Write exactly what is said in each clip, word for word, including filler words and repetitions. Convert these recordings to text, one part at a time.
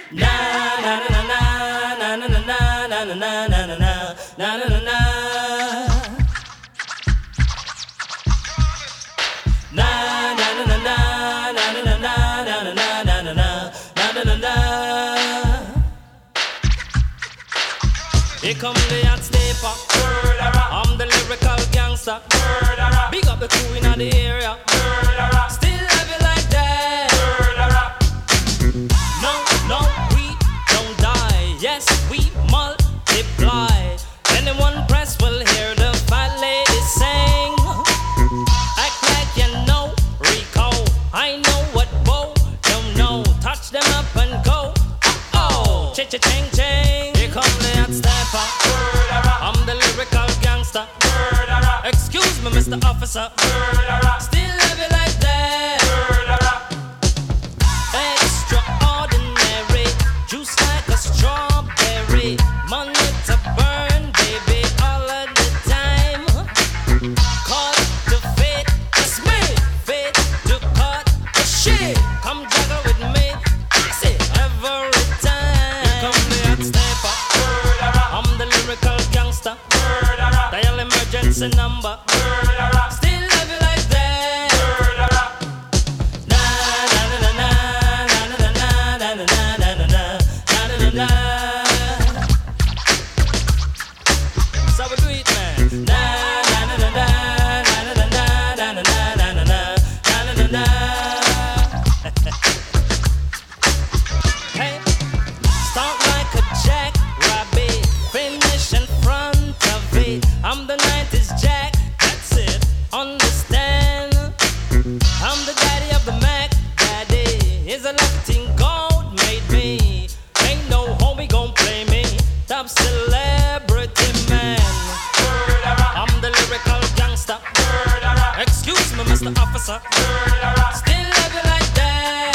Na na na na na na na na na na na na na na na na. Here come the hot stepper. I'm the lyrical gangster. Big up the crew in the area. Still have it like that. No, no, we don't die. Yes, we multiply. Anyone press will hear the fat lady sing. Act like you know Rico. I know what Bo don't know. Touch them up and go. Oh, cha-cha-ching ching. Here come the hot stepper. I'm the lyrical gangster. Excuse me, Mister Officer. Still have it like that. Extraordinary, juice like a strawberry. Money to burn, baby, all of the time. Cut to fit, it's me. Fit to cut the shit. Come juggle with me, fix it every time. Here come the hot stepper. I'm the lyrical gangster. Dial emergency number. Still have it like that. Na na na na na na na na na na na na na na. So we do it, man. Na na na na na na na na na na na na na na na. Hey, start like a jackrabbit, finish in front of it. I'm the nineties Jack, that's it, understand? I'm the daddy of the Mac, daddy. Is a lucky thing God made me. Ain't no homie gon' play me. Top celebrity man. I'm the lyrical gangster. Excuse me, Mister Officer. Still have it like that.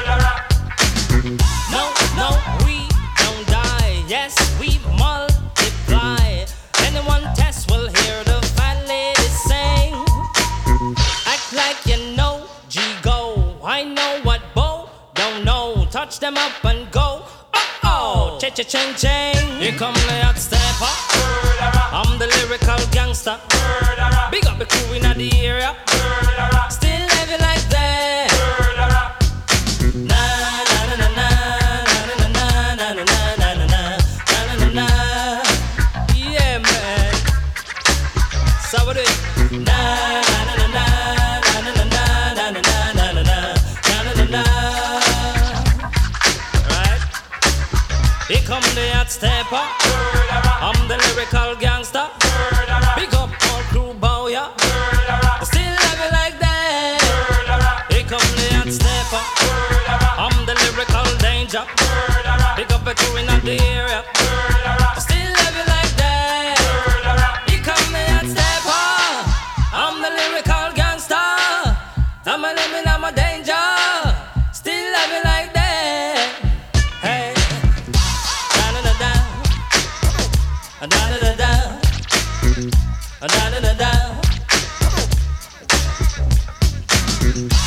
No, no, we don't die. Yes, we multiply. Anyone test will hear the fat lady sing. Act like you know G-Go. I know what Bo don't know. Touch them up and go. Oh, cha-cha-ching-ching. Here come the hot stepper. I'm the lyrical gangster. Big up the crew in the area. Still have it like that. Na na na na na na na na na na na na na na. Yeah, man. So we do it. Na na na na na na na na na na na na na na. Right. Here come the hot stepper. I'm the lyrical gangster. Big up all crew bow ya. Still have it like that. Here come the hot stepper. I'm the lyrical danger. Big up the crew in the area. Still have it like that. Here come the hot stepper. I'm the lyrical gangster. I'm a living, I'm a danger. Still have it like that. Hey, da da da da, da da da da, da da da da.